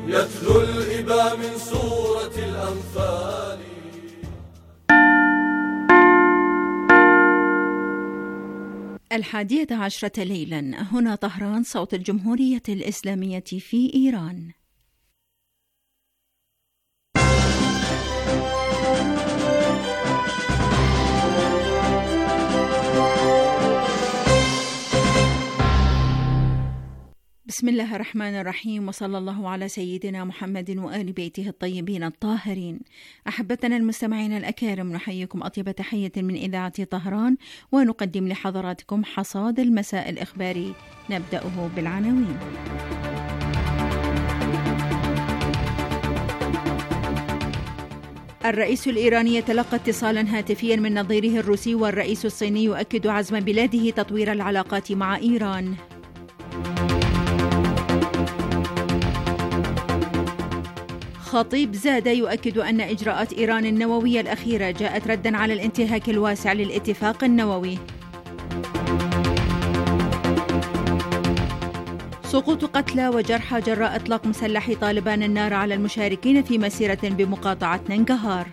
يتلو الإبا من سورة الأنفال. الحادية عشرة ليلا، هنا طهران، صوت الجمهورية الإسلامية في إيران. بسم الله الرحمن الرحيم، وصلى الله على سيدنا محمد وآل بيته الطيبين الطاهرين. أحبتنا المستمعين الأكارم، نحييكم أطيب تحية من إذاعة طهران، ونقدم لحضراتكم حصاد المساء الإخباري. نبدأه بالعناوين. الرئيس الإيراني يتلقى اتصالا هاتفيا من نظيره الروسي، والرئيس الصيني يؤكد عزم بلاده تطوير العلاقات مع إيران. خطيب زاد يؤكد أن إجراءات إيران النووية الأخيرة جاءت رداً على الانتهاك الواسع للاتفاق النووي. سقوط قتلى وجرحى جراء إطلاق مسلحي طالبان النار على المشاركين في مسيرة بمقاطعة ننجهار.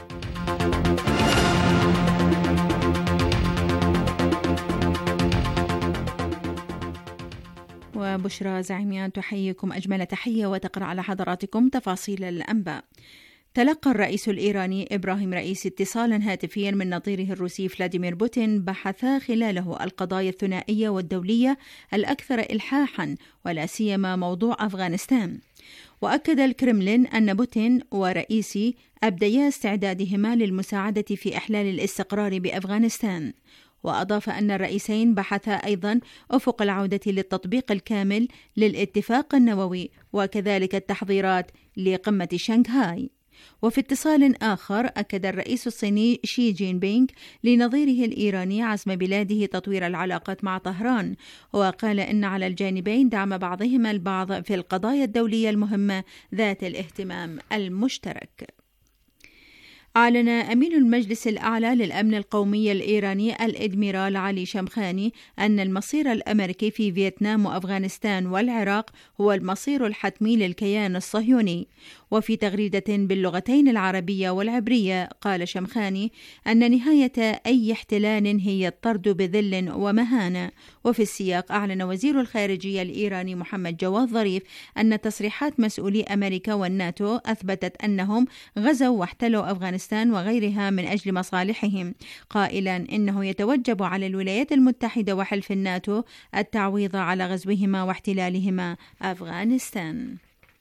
وبشرى زعيميان تحييكم أجمل تحية وتقرأ على حضراتكم تفاصيل الأنباء. تلقى الرئيس الإيراني إبراهيم رئيسي اتصالا هاتفيا من نظيره الروسي فلاديمير بوتين، بحثا خلاله القضايا الثنائية والدولية الأكثر إلحاحا، ولا سيما موضوع أفغانستان. وأكد الكرملين أن بوتين ورئيسي أبديا استعدادهما للمساعدة في إحلال الاستقرار بأفغانستان. وأضاف أن الرئيسين بحثا أيضا أفق العودة للتطبيق الكامل للاتفاق النووي، وكذلك التحضيرات لقمة شنغهاي. وفي اتصال آخر، أكد الرئيس الصيني شي جين بينغ لنظيره الإيراني عزم بلاده تطوير العلاقات مع طهران، وقال إن على الجانبين دعم بعضهما البعض في القضايا الدولية المهمة ذات الاهتمام المشترك. أعلن أمين المجلس الأعلى للأمن القومي الإيراني الإدميرال علي شمخاني أن المصير الأمريكي في فيتنام وأفغانستان والعراق هو المصير الحتمي للكيان الصهيوني. وفي تغريدة باللغتين العربية والعبرية، قال شمخاني أن نهاية أي احتلال هي الطرد بذل ومهانة. وفي السياق، أعلن وزير الخارجية الإيراني محمد جواد ظريف أن تصريحات مسؤولي أمريكا والناتو أثبتت أنهم غزوا واحتلوا أفغانستان وغيرها من أجل مصالحهم، قائلا إنه يتوجب على الولايات المتحدة وحلف الناتو التعويض على غزوهما واحتلالهما أفغانستان.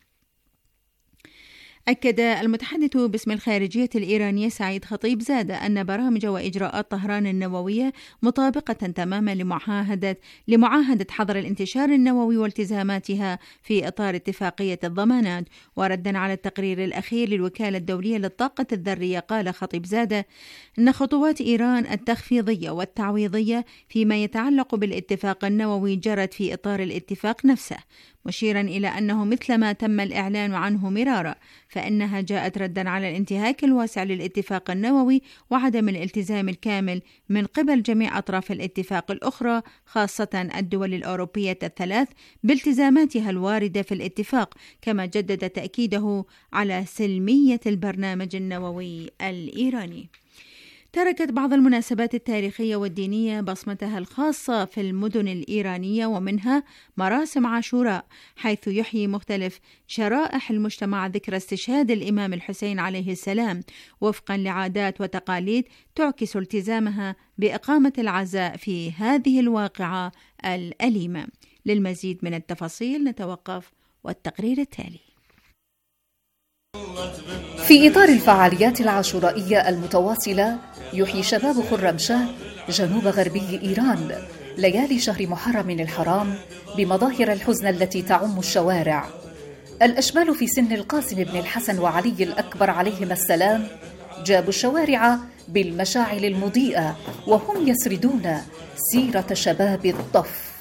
أكد المتحدث باسم الخارجية الإيرانية سعيد خطيب زاد أن برامج وإجراءات طهران النووية مطابقة تماما لمعاهدة حظر الانتشار النووي والتزاماتها في إطار اتفاقية الضمانات. وردا على التقرير الأخير للوكالة الدولية للطاقة الذرية، قال خطيب زاد أن خطوات إيران التخفيضية والتعويضية فيما يتعلق بالاتفاق النووي جرت في إطار الاتفاق نفسه، مشيرا إلى أنه مثلما تم الإعلان عنه مرارا فإنها جاءت ردا على الانتهاك الواسع للاتفاق النووي وعدم الالتزام الكامل من قبل جميع أطراف الاتفاق الأخرى، خاصة الدول الأوروبية الثلاث بالتزاماتها الواردة في الاتفاق، كما جدد تأكيده على سلمية البرنامج النووي الإيراني. تركت بعض المناسبات التاريخية والدينية بصمتها الخاصة في المدن الإيرانية، ومنها مراسم عاشوراء، حيث يحيي مختلف شرائح المجتمع ذكرى استشهاد الإمام الحسين عليه السلام وفقا لعادات وتقاليد تعكس التزامها بإقامة العزاء في هذه الواقعة الأليمة. للمزيد من التفاصيل نتوقف والتقرير التالي. في إطار الفعاليات العاشورائية المتواصلة، يحيي شباب خرمشاه جنوب غربي إيران ليالي شهر محرم الحرام بمظاهر الحزن التي تعم الشوارع. الأشبال في سن القاسم بن الحسن وعلي الأكبر عليهما السلام جابوا الشوارع بالمشاعل المضيئة وهم يسردون سيرة شباب الطف.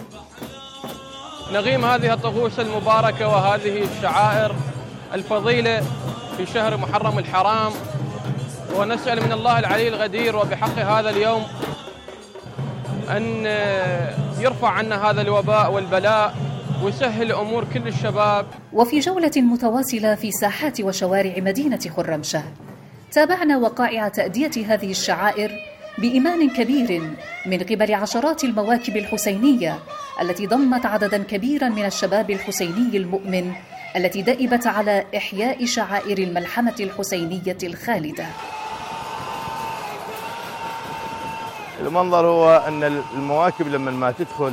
نغيم هذه الطقوس المباركة وهذه الشعائر الفضيلة في شهر محرم الحرام، ونسأل من الله العلي الغدير وبحق هذا اليوم أن يرفع عنا هذا الوباء والبلاء ويسهل أمور كل الشباب. وفي جولة متواصلة في ساحات وشوارع مدينة خرمشاه تابعنا وقائع تأدية هذه الشعائر بإيمان كبير من قبل عشرات المواكب الحسينية التي ضمت عددا كبيرا من الشباب الحسيني المؤمن التي دأبت على إحياء شعائر الملحمة الحسينية الخالدة. المنظر هو أن المواكب لما ما تدخل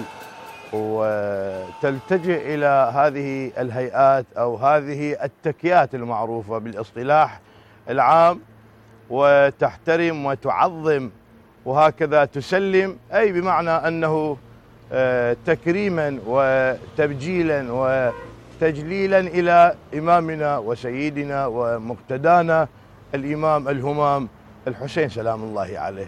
وتلتجئ إلى هذه الهيئات أو هذه التكيات المعروفة بالاصطلاح العام وتحترم وتعظم وهكذا تسلم، أي بمعنى أنه تكريما وتبجيلا وتجليلا إلى إمامنا وسيدنا ومقتدانا الإمام الهمام الحسين سلام الله عليه.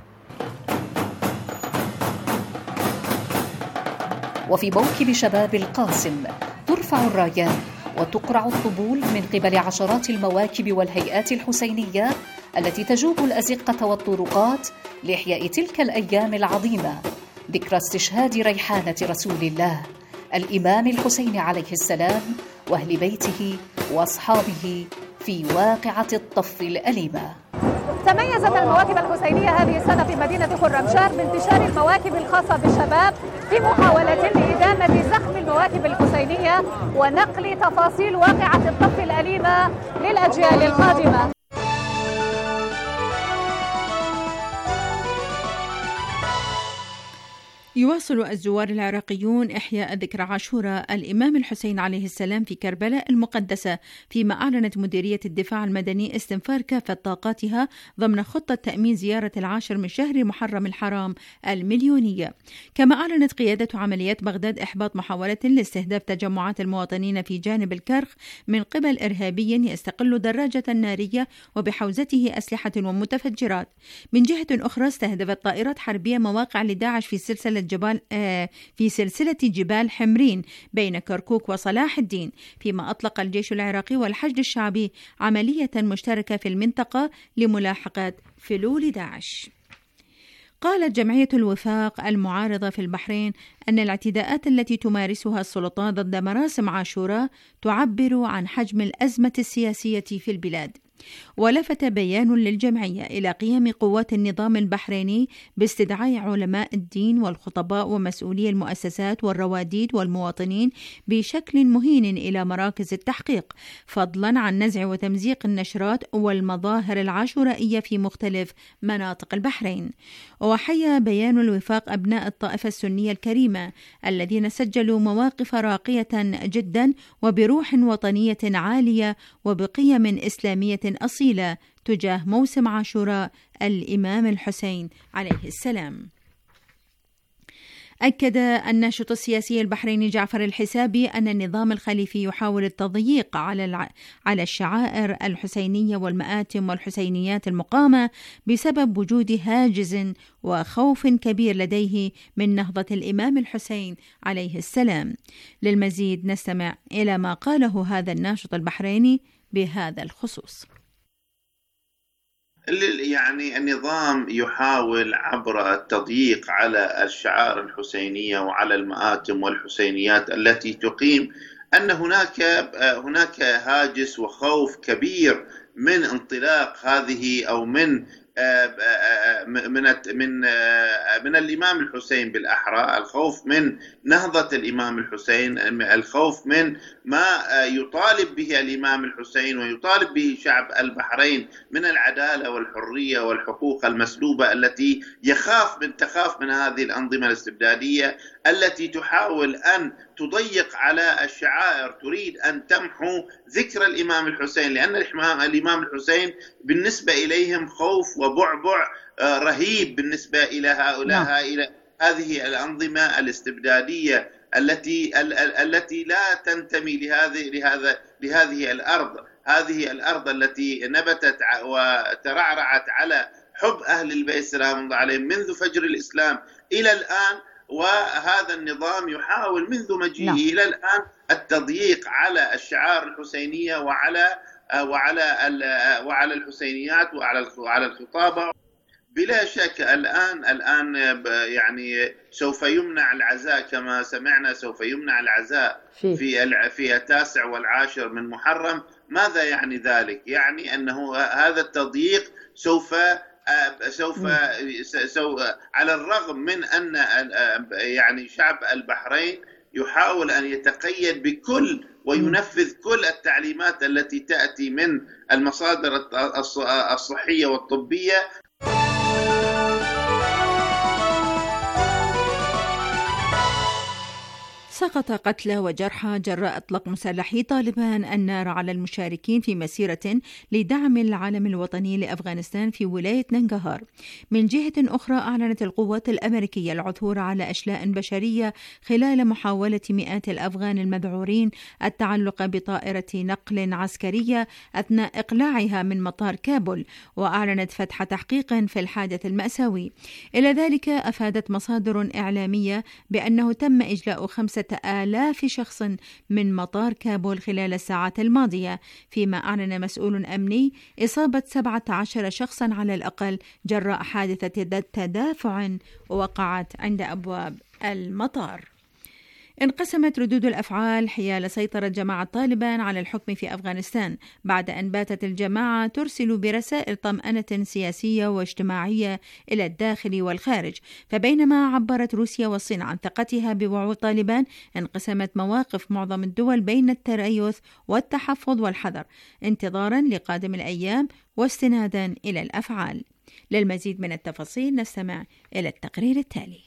وفي موكب شباب القاسم ترفع الرايات وتقرع الطبول من قبل عشرات المواكب والهيئات الحسينية التي تجوب الأزقة والطرقات لإحياء تلك الأيام العظيمة، ذكرى استشهاد ريحانة رسول الله الإمام الحسين عليه السلام وأهل بيته وأصحابه في واقعة الطف الأليمة. تميزت المواكب الحسينية هذه السنة في مدينة خرمشاه بانتشار المواكب الخاصة بالشباب في محاولة لإدامة زخم المواكب الحسينية ونقل تفاصيل واقعة الطف الأليمة للأجيال القادمة. يواصل الزوار العراقيون إحياء ذكرى عاشوراء الإمام الحسين عليه السلام في كربلاء المقدسة، فيما أعلنت مديرية الدفاع المدني استنفار كافة طاقاتها ضمن خطة تأمين زيارة العاشر من شهر محرم الحرام المليونية. كما أعلنت قيادة عمليات بغداد إحباط محاولة لاستهداف تجمعات المواطنين في جانب الكرخ من قبل إرهابي يستقل دراجة نارية وبحوزته أسلحة ومتفجرات. من جهة أخرى استهدفت طائرات حربية مواقع لداعش في سلسلة جبال حمرين بين كركوك وصلاح الدين، فيما أطلق الجيش العراقي والحشد الشعبي عملية مشتركة في المنطقة لملاحقة فلول داعش. قالت جمعية الوفاق المعارضة في البحرين أن الاعتداءات التي تمارسها السلطات ضد مراسم عاشوراء تعبر عن حجم الأزمة السياسية في البلاد. ولفت بيان للجمعية إلى قيام قوات النظام البحريني باستدعاء علماء الدين والخطباء ومسؤولي المؤسسات والرواديد والمواطنين بشكل مهين إلى مراكز التحقيق، فضلا عن نزع وتمزيق النشرات والمظاهر العاشورائية في مختلف مناطق البحرين. وحيا بيان الوفاق أبناء الطائفة السنية الكريمة الذين سجلوا مواقف راقية جدا وبروح وطنية عالية وبقيم إسلامية أصيلة تجاه موسم عاشوراء الإمام الحسين عليه السلام. أكد الناشط السياسي البحريني جعفر الحسابي أن النظام الخليفي يحاول التضييق على الشعائر الحسينية والمآتم والحسينيات المقامة بسبب وجود هاجس وخوف كبير لديه من نهضة الإمام الحسين عليه السلام. للمزيد نستمع إلى ما قاله هذا الناشط البحريني بهذا الخصوص. يعني النظام يحاول عبر التضييق على الشعائر الحسينية وعلى المآتم والحسينيات التي تقيم أن هناك هاجس وخوف كبير من انطلاق هذه أو من الإمام الحسين بالأحرى، الخوف من نهضة الإمام الحسين، الخوف من ما يطالب به الإمام الحسين ويطالب به شعب البحرين من العدالة والحرية والحقوق المسلوبة التي تخاف من هذه الأنظمة الاستبدادية التي تحاول أن تضيق على الشعائر، تريد أن تمحو ذكر الإمام الحسين، لأن الإمام الحسين بالنسبة إليهم خوف وبعبع رهيب بالنسبة إلى هؤلاء إلى هذه الأنظمة الاستبدادية التي لا تنتمي لهذه الأرض، هذه الأرض التي نبتت وترعرعت على حب أهل البيت سلام الله عليهم منذ فجر الإسلام إلى الآن. وهذا النظام يحاول منذ مجيئه إلى الآن التضييق على الشعائر الحسينية وعلى الحسينيات وعلى الخطابة بلا شك الآن يعني سوف يمنع العزاء كما سمعنا، سوف يمنع العزاء في 9 و10 من محرم. ماذا يعني ذلك؟ يعني أنه هذا التضييق سوف على الرغم من أن يعني شعب البحرين يحاول أن يتقيد بكل وينفذ كل التعليمات التي تأتي من المصادر الصحية والطبية. سقط قتلى وجرحى جراء اطلاق مسلحي طالبان النار على المشاركين في مسيرة لدعم العلم الوطني لأفغانستان في ولاية ننغهار. من جهة أخرى أعلنت القوات الأمريكية العثور على أشلاء بشرية خلال محاولة مئات الأفغان المذعورين التعلق بطائرة نقل عسكرية أثناء إقلاعها من مطار كابول، وأعلنت فتح تحقيق في الحادث المأساوي. إلى ذلك أفادت مصادر إعلامية بأنه تم إجلاء 5,000 شخص من مطار كابول خلال الساعات الماضية، فيما أعلن مسؤول أمني إصابة 17 شخصا على الأقل جراء حادثة تدافع وقعت عند أبواب المطار. انقسمت ردود الأفعال حيال سيطرة جماعة طالبان على الحكم في أفغانستان بعد أن باتت الجماعة ترسل برسائل طمأنة سياسية واجتماعية إلى الداخل والخارج. فبينما عبرت روسيا والصين عن ثقتها بوعود طالبان، انقسمت مواقف معظم الدول بين التريث والتحفظ والحذر انتظارا لقادم الأيام واستنادا إلى الأفعال. للمزيد من التفاصيل نستمع إلى التقرير التالي.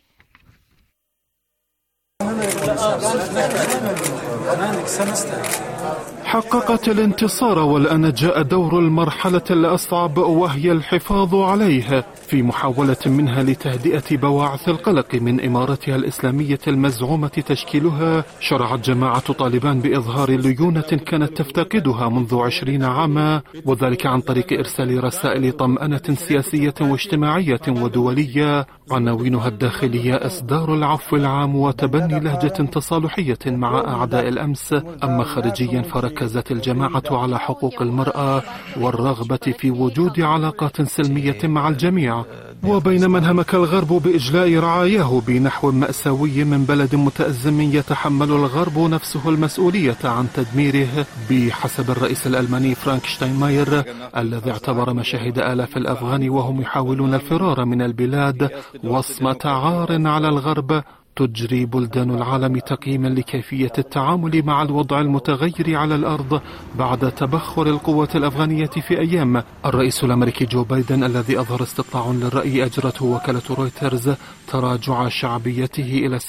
حققت الانتصار، والآن جاء دور المرحلة الأصعب وهي الحفاظ عليه في محاولة منها لتهدئة بواعث القلق من إمارتها الإسلامية المزعومة تشكيلها. شرعت جماعة طالبان بإظهار ليونة كانت تفتقدها منذ 20 عاما، وذلك عن طريق إرسال رسائل طمأنة سياسية واجتماعية ودولية عناوينها الداخلية إصدار العفو العام وتبني لهجة تصالحية مع أعداء الأمس. أما خارجيا فركزت الجماعة على حقوق المرأة والرغبة في وجود علاقات سلمية مع الجميع. وبينما انهمك الغرب بإجلاء رعاياه بنحو مأساوي من بلد متأزم يتحمل الغرب نفسه المسؤولية عن تدميره بحسب الرئيس الألماني فرانك شتاينماير الذي اعتبر مشاهد آلاف الأفغان وهم يحاولون الفرار من البلاد وصمة عار على الغرب. تجري بلدان العالم تقييما لكيفية التعامل مع الوضع المتغير على الأرض بعد تبخر القوة الأفغانية في أيام. الرئيس الأمريكي جو بايدن الذي أظهر استطلاع للرأي أجرته وكالة رويترز تراجع شعبيته إلى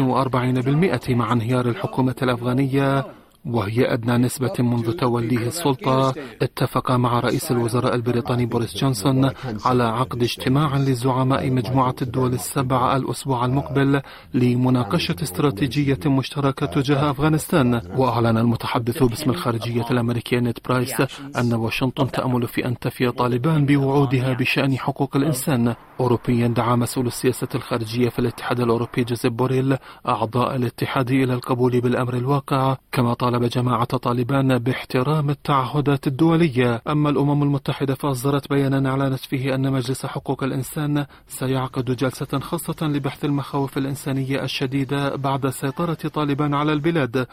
46% مع انهيار الحكومة الأفغانية وهي أدنى نسبة منذ توليه السلطة، اتفق مع رئيس الوزراء البريطاني بوريس جونسون على عقد اجتماع لزعماء مجموعة الدول السبع الأسبوع المقبل لمناقشة استراتيجية مشتركة تجاه أفغانستان. وأعلن المتحدث باسم الخارجية الأمريكية نيد برايس أن واشنطن تأمل في أن تفي طالبان بوعودها بشأن حقوق الإنسان. أوروبيا دعا مسؤول السياسة الخارجية في الاتحاد الأوروبي جوزيب بوريل أعضاء الاتحاد إلى القبول بالأمر الواقع، كما طالب جماعة طالبان باحترام التعهدات الدولية. أما الأمم المتحدة فأصدرت بيانا أعلنت فيه أن مجلس حقوق الإنسان سيعقد جلسة خاصة لبحث المخاوف الإنسانية الشديدة بعد سيطرة طالبان على البلاد.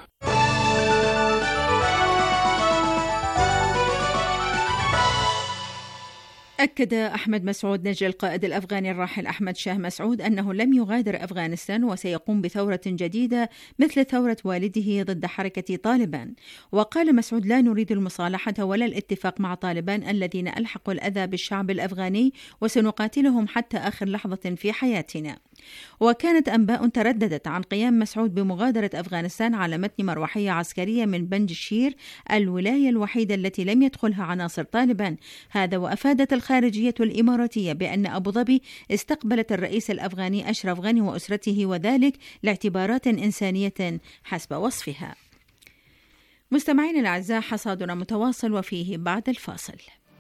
أكد أحمد مسعود نجل القائد الأفغاني الراحل أحمد شاه مسعود أنه لم يغادر أفغانستان وسيقوم بثورة جديدة مثل ثورة والده ضد حركة طالبان. وقال مسعود: لا نريد المصالحة ولا الاتفاق مع طالبان الذين ألحقوا الأذى بالشعب الأفغاني، وسنقاتلهم حتى آخر لحظة في حياتنا. وكانت أنباء ترددت عن قيام مسعود بمغادرة أفغانستان على متن مروحية عسكرية من بنجشير، الولاية الوحيدة التي لم يدخلها عناصر طالبان. هذا وأفادت الخارجية الإماراتية بأن أبو ظبي استقبلت الرئيس الأفغاني أشرف غني وأسرته، وذلك لاعتبارات إنسانية حسب وصفها. مستمعين الأعزاء، حصادنا متواصل وفيه بعد الفاصل.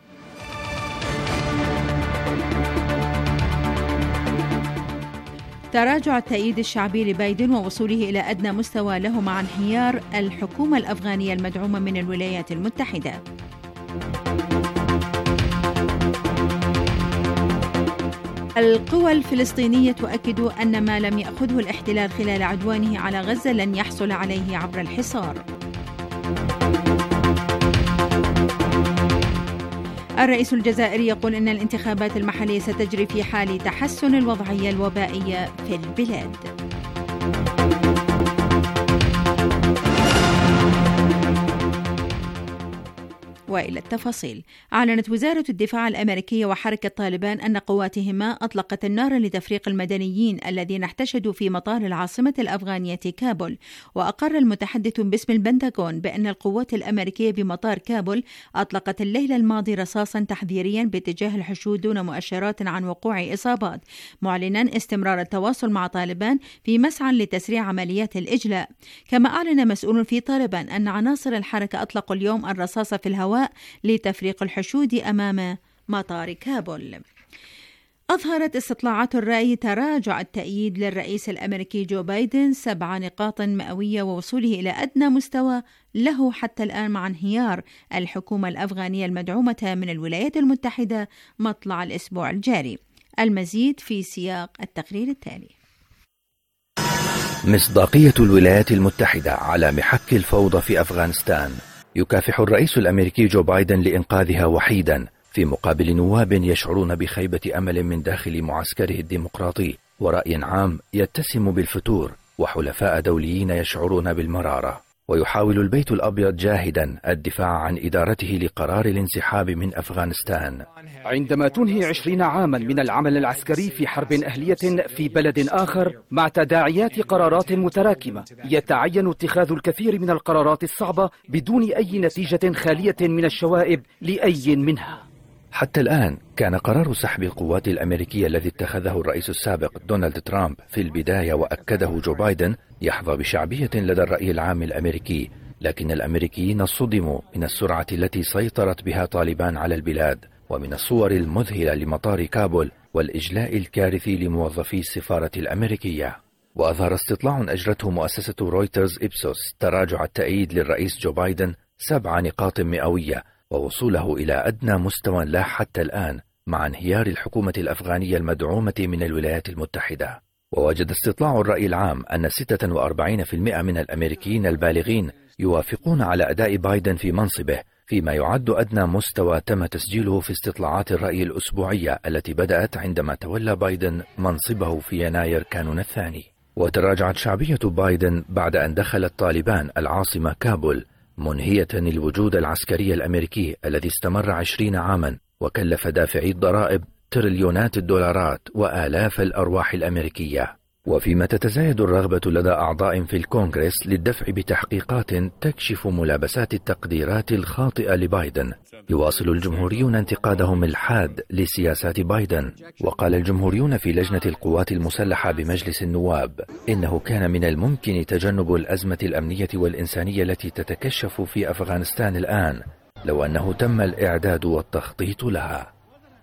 تراجع التأييد الشعبي لبايدن ووصوله إلى أدنى مستوى له مع انهيار الحكومة الأفغانية المدعومة من الولايات المتحدة. القوى الفلسطينية تؤكد أن ما لم يأخذه الاحتلال خلال عدوانه على غزة لن يحصل عليه عبر الحصار. الرئيس الجزائري يقول أن الانتخابات المحلية ستجري في حال تحسن الوضعية الوبائية في البلاد. وإلى التفاصيل. أعلنت وزارة الدفاع الأمريكية وحركة طالبان أن قواتهما أطلقت النار لتفريق المدنيين الذين احتشدوا في مطار العاصمة الأفغانية كابول. وأقر المتحدث باسم البنتاغون بأن القوات الأمريكية بمطار كابول أطلقت الليلة الماضي رصاصا تحذيريا باتجاه الحشود دون مؤشرات عن وقوع إصابات، معلنا استمرار التواصل مع طالبان في مسعى لتسريع عمليات الإجلاء. كما أعلن مسؤول في طالبان أن عناصر الحركة أطلقوا اليوم الرصاص في الهواء لتفريق الحشود أمام مطار كابول. أظهرت استطلاعات الرأي تراجع التأييد للرئيس الأمريكي جو بايدن 7 نقاط مئوية ووصوله إلى أدنى مستوى له حتى الآن مع انهيار الحكومة الأفغانية المدعومة من الولايات المتحدة مطلع الأسبوع الجاري. المزيد في سياق التقرير التالي. مصداقية الولايات المتحدة على محك الفوضى في أفغانستان. يكافح الرئيس الأمريكي جو بايدن لإنقاذها وحيدا في مقابل نواب يشعرون بخيبة أمل من داخل معسكره الديمقراطي، ورأي عام يتسم بالفتور، وحلفاء دوليين يشعرون بالمرارة. ويحاول البيت الأبيض جاهدا الدفاع عن إدارته لقرار الانسحاب من أفغانستان. عندما تنهي 20 عاما من العمل العسكري في حرب أهلية في بلد آخر مع تداعيات قرارات متراكمة، يتعين اتخاذ الكثير من القرارات الصعبة بدون أي نتيجة خالية من الشوائب لأي منها. حتى الآن كان قرار سحب القوات الأمريكية الذي اتخذه الرئيس السابق دونالد ترامب في البداية وأكده جو بايدن يحظى بشعبية لدى الرأي العام الأمريكي، لكن الأمريكيين صدموا من السرعة التي سيطرت بها طالبان على البلاد، ومن الصور المذهلة لمطار كابول والإجلاء الكارثي لموظفي السفارة الأمريكية. وأظهر استطلاع أجرته مؤسسة رويترز إبسوس تراجع التأييد للرئيس جو بايدن 7 نقاط مئوية ووصوله إلى أدنى مستوى لا حتى الآن مع انهيار الحكومة الأفغانية المدعومة من الولايات المتحدة. ووجد استطلاع الرأي العام أن 46% من الأمريكيين البالغين يوافقون على أداء بايدن في منصبه، فيما يعد أدنى مستوى تم تسجيله في استطلاعات الرأي الأسبوعية التي بدأت عندما تولى بايدن منصبه في يناير كانون الثاني. وتراجعت شعبية بايدن بعد أن دخلت طالبان العاصمة كابول، منهية الوجود العسكري الأمريكي الذي استمر 20 عاما وكلف دافعي الضرائب تريليونات الدولارات وآلاف الأرواح الأمريكية. وفيما تتزايد الرغبة لدى أعضاء في الكونغرس للدفع بتحقيقات تكشف ملابسات التقديرات الخاطئة لبايدن، يواصل الجمهوريون انتقادهم الحاد لسياسات بايدن. وقال الجمهوريون في لجنة القوات المسلحة بمجلس النواب إنه كان من الممكن تجنب الأزمة الأمنية والإنسانية التي تتكشف في أفغانستان الآن لو أنه تم الإعداد والتخطيط لها.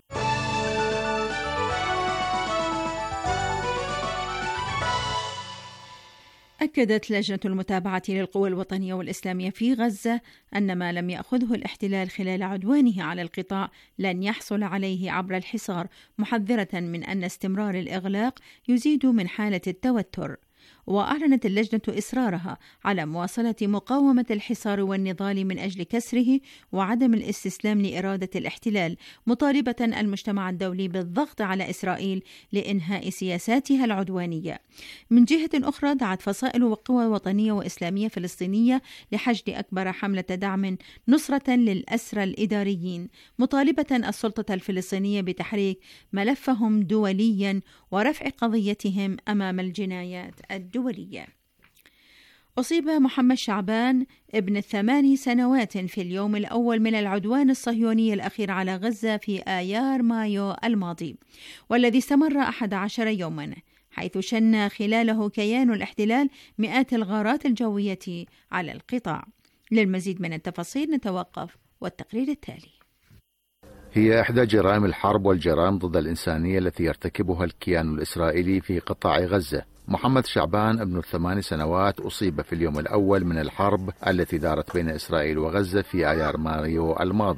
أكدت لجنة المتابعة للقوى الوطنية والإسلامية في غزة أن ما لم يأخذه الاحتلال خلال عدوانه على القطاع لن يحصل عليه عبر الحصار، محذرة من أن استمرار الإغلاق يزيد من حالة التوتر. وأعلنت اللجنة إصرارها على مواصلة مقاومة الحصار والنضال من أجل كسره وعدم الاستسلام لإرادة الاحتلال، مطالبة المجتمع الدولي بالضغط على إسرائيل لإنهاء سياساتها العدوانية. من جهة أخرى دعت فصائل وقوى وطنية وإسلامية فلسطينية لحشد أكبر حملة دعم نصرة للأسرى الإداريين، مطالبة السلطة الفلسطينية بتحريك ملفهم دوليا ورفع قضيتهم أمام الجنايات الدولية. أصيب محمد شعبان ابن 8 سنوات في اليوم الأول من العدوان الصهيوني الأخير على غزة في آيار مايو الماضي، والذي استمر 11 يوما، حيث شن خلاله كيان الاحتلال مئات الغارات الجوية على القطاع. للمزيد من التفاصيل نتوقف والتقرير التالي. هي إحدى جرائم الحرب والجرائم ضد الإنسانية التي يرتكبها الكيان الإسرائيلي في قطاع غزة. محمد شعبان ابن 8 سنوات أصيب في اليوم الأول من الحرب التي دارت بين إسرائيل وغزة في آيار مايو الماضي،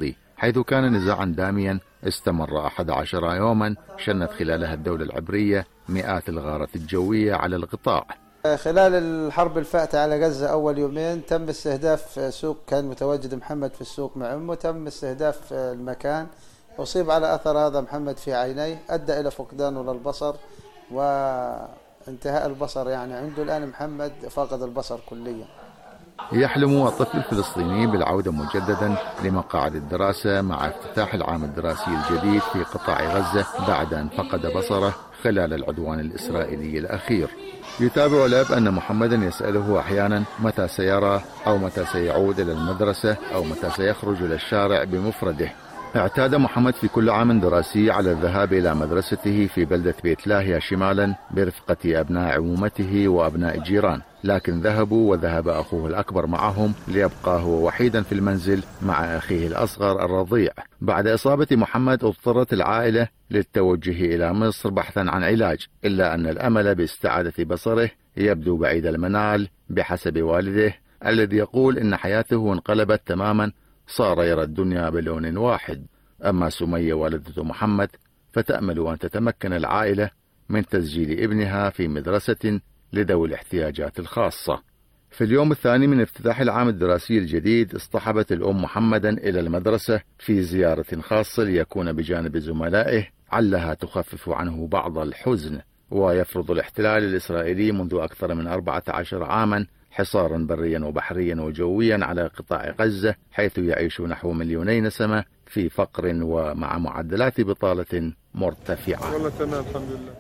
حيث كان نزاعا داميا استمر 11 يوما شنت خلالها الدولة العبرية مئات الغارات الجوية على القطاع. خلال الحرب الفاتحة على غزة أول يومين تم استهداف سوق، كان متواجد محمد في السوق مع أمه، تم استهداف المكان، أصيب على أثر هذا محمد في عينيه، أدى إلى فقدانه للبصر وانتهاء البصر، يعني عنده الآن محمد فاقد البصر كليا. يحلم الطفل الفلسطيني بالعودة مجددا لمقاعد الدراسة مع افتتاح العام الدراسي الجديد في قطاع غزة بعد أن فقد بصره خلال العدوان الإسرائيلي الأخير. يتابع الأب أن محمدا يسأله أحيانا متى سيرى أو متى سيعود إلى المدرسة أو متى سيخرج إلى الشارع بمفرده. اعتاد محمد في كل عام دراسي على الذهاب إلى مدرسته في بلدة بيت لاهيا شمالا برفقة أبناء عمومته وأبناء الجيران، لكن ذهبوا وذهب أخوه الأكبر معهم ليبقى هو وحيدا في المنزل مع أخيه الأصغر الرضيع. بعد إصابة محمد اضطرت العائلة للتوجه إلى مصر بحثا عن علاج، إلا أن الأمل باستعادة بصره يبدو بعيد المنال بحسب والده الذي يقول إن حياته انقلبت تماما، صار يرى الدنيا بلون واحد. أما سمية والدة محمد فتأمل أن تتمكن العائلة من تسجيل ابنها في مدرسة لذوي الاحتياجات الخاصة. في اليوم الثاني من افتتاح العام الدراسي الجديد اصطحبت الأم محمدا إلى المدرسة في زيارة خاصة ليكون بجانب زملائه علها تخفف عنه بعض الحزن. ويفرض الاحتلال الإسرائيلي منذ أكثر من 14 عاما حصارا بريا وبحريا وجويا على قطاع غزة، حيث يعيش نحو 2,000,000 نسمة في فقر ومع معدلات بطالة مرتفعة. والله تمام الحمد لله.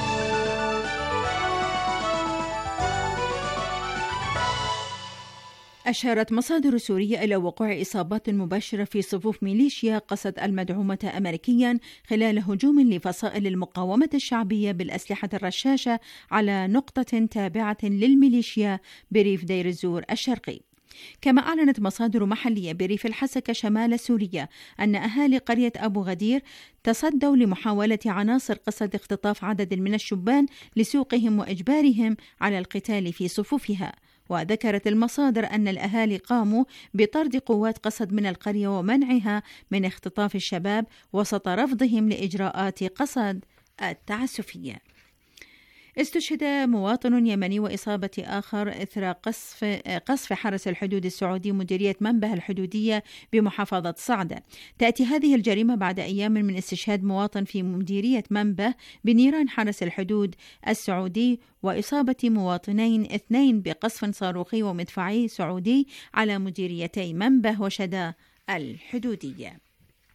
أشارت مصادر سورية إلى وقوع إصابات مباشرة في صفوف ميليشيا قسد المدعومة أمريكيا خلال هجوم لفصائل المقاومة الشعبية بالأسلحة الرشاشة على نقطة تابعة للميليشيا بريف دير الزور الشرقي. كما أعلنت مصادر محلية بريف الحسكة شمال سوريا أن أهالي قرية أبو غدير تصدوا لمحاولة عناصر قسد اختطاف عدد من الشبان لسوقهم وإجبارهم على القتال في صفوفها. وذكرت المصادر أن الأهالي قاموا بطرد قوات قسد من القرية ومنعها من اختطاف الشباب وسط رفضهم لإجراءات قسد التعسفية. استشهد مواطن يمني وإصابة آخر إثر قصف حرس الحدود السعودي مديرية منبه الحدودية بمحافظة صعدة. تأتي هذه الجريمة بعد أيام من استشهاد مواطن في مديرية منبه بنيران حرس الحدود السعودي وإصابة مواطنين 2 بقصف صاروخي ومدفعي سعودي على مديريتي منبه وشدا الحدودية.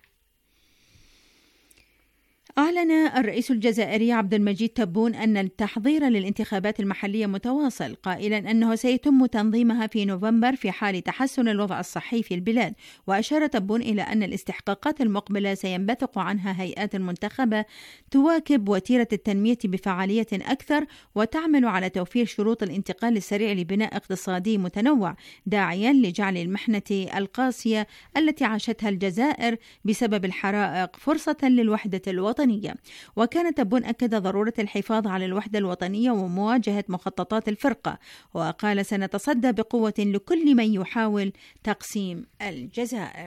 أعلن الرئيس الجزائري عبد المجيد تبون أن التحضير للانتخابات المحلية متواصل، قائلا أنه سيتم تنظيمها في نوفمبر في حال تحسن الوضع الصحي في البلاد. وأشار تبون إلى أن الاستحقاقات المقبلة سينبثق عنها هيئات منتخبة تواكب وتيرة التنمية بفعالية أكثر وتعمل على توفير شروط الانتقال السريع لبناء اقتصادي متنوع، داعيا لجعل المحنة القاسية التي عاشتها الجزائر بسبب الحرائق فرصة للوحدة الوطنية. وكان تبون أكد ضرورة الحفاظ على الوحدة الوطنية ومواجهة مخططات الفرقة، وقال سنتصدى بقوة لكل من يحاول تقسيم الجزائر.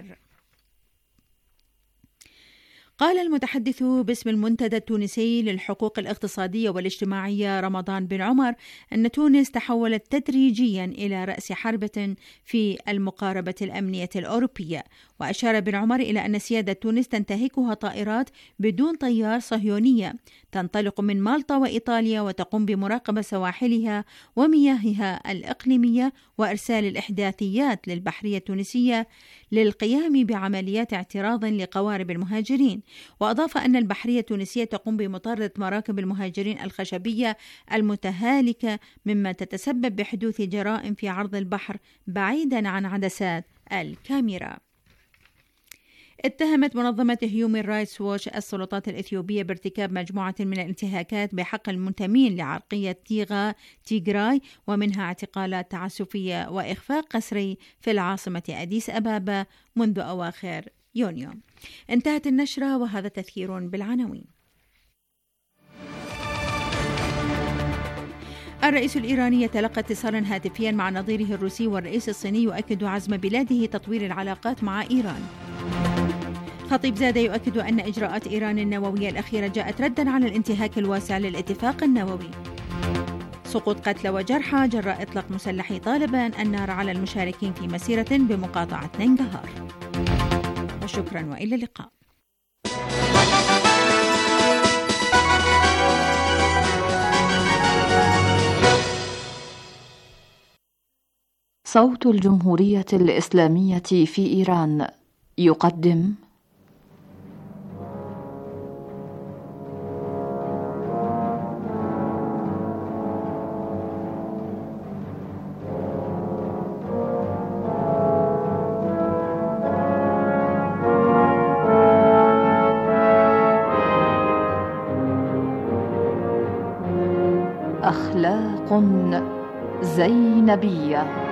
قال المتحدث باسم المنتدى التونسي للحقوق الاقتصادية والاجتماعية رمضان بن عمر أن تونس تحولت تدريجيا إلى رأس حربة في المقاربة الأمنية الأوروبية. وأشار بن عمر إلى أن سيادة تونس تنتهكها طائرات بدون طيار صهيونية تنطلق من مالطا وإيطاليا وتقوم بمراقبة سواحلها ومياهها الإقليمية وإرسال الإحداثيات للبحرية التونسية للقيام بعمليات اعتراض لقوارب المهاجرين. وأضاف أن البحرية التونسية تقوم بمطاردة مراكب المهاجرين الخشبية المتهالكة مما تتسبب بحدوث جرائم في عرض البحر بعيدا عن عدسات الكاميرا. اتهمت منظمة هيومن رايتس ووتش السلطات الإثيوبية بارتكاب مجموعة من الانتهاكات بحق المنتمين لعرقية تيغراي، ومنها اعتقالات تعسفية وإخفاء قسري في العاصمة أديس أبابا منذ أواخر يونيو. انتهت النشرة وهذا تذكير بالعناوين. الرئيس الإيراني يتلقى اتصالا هاتفيا مع نظيره الروسي، والرئيس الصيني يؤكد عزم بلاده تطوير العلاقات مع إيران. خطيب زادة يؤكد أن إجراءات إيران النووية الأخيرة جاءت رداً على الانتهاك الواسع للاتفاق النووي. سقوط قتلى وجرحى جراء إطلاق مسلحي طالبان النار على المشاركين في مسيرة بمقاطعة ننجهار. وشكراً وإلى اللقاء. صوت الجمهورية الإسلامية في إيران يقدم أخلاق زينبية.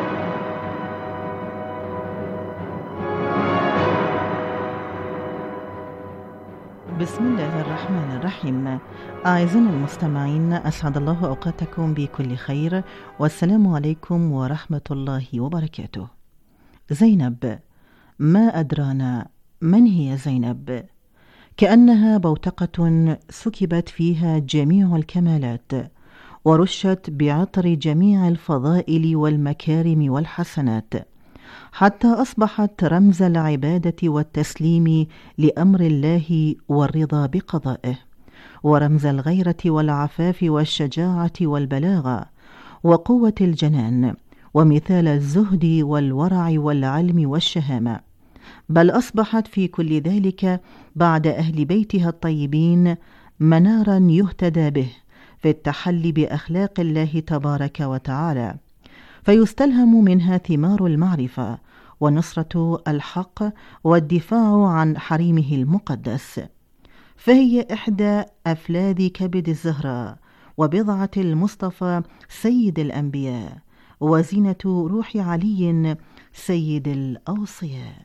بسم الله الرحمن الرحيم. أعزائنا المستمعين، أسعد الله أوقاتكم بكل خير، والسلام عليكم ورحمة الله وبركاته. زينب، ما أدرانا من هي زينب؟ كأنها بوتقة سكبت فيها جميع الكمالات، ورشت بعطر جميع الفضائل والمكارم والحسنات، حتى أصبحت رمز العبادة والتسليم لأمر الله والرضا بقضائه، ورمز الغيرة والعفاف والشجاعة والبلاغة وقوة الجنان، ومثال الزهد والورع والعلم والشهامة، بل أصبحت في كل ذلك بعد أهل بيتها الطيبين منارا يهتدى به في التحلي بأخلاق الله تبارك وتعالى، فيستلهم منها ثمار المعرفة ونصرة الحق والدفاع عن حريمه المقدس. فهي إحدى أفلاذ كبد الزهراء، وبضعة المصطفى سيد الأنبياء، وزينة روح علي سيد الأوصياء.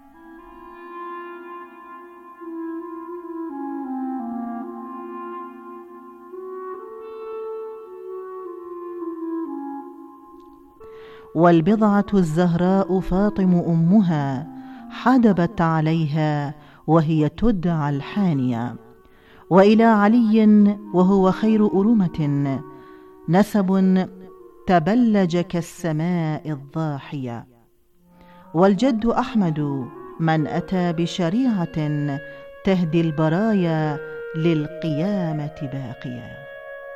والبضعة الزهراء فاطم أمها، حدبت عليها وهي تدعى الحانية. وإلى علي وهو خير أرومة نسب تبلج كالسماء الضاحية. والجد أحمد من أتى بشريعة تهدي البرايا للقيامة باقية.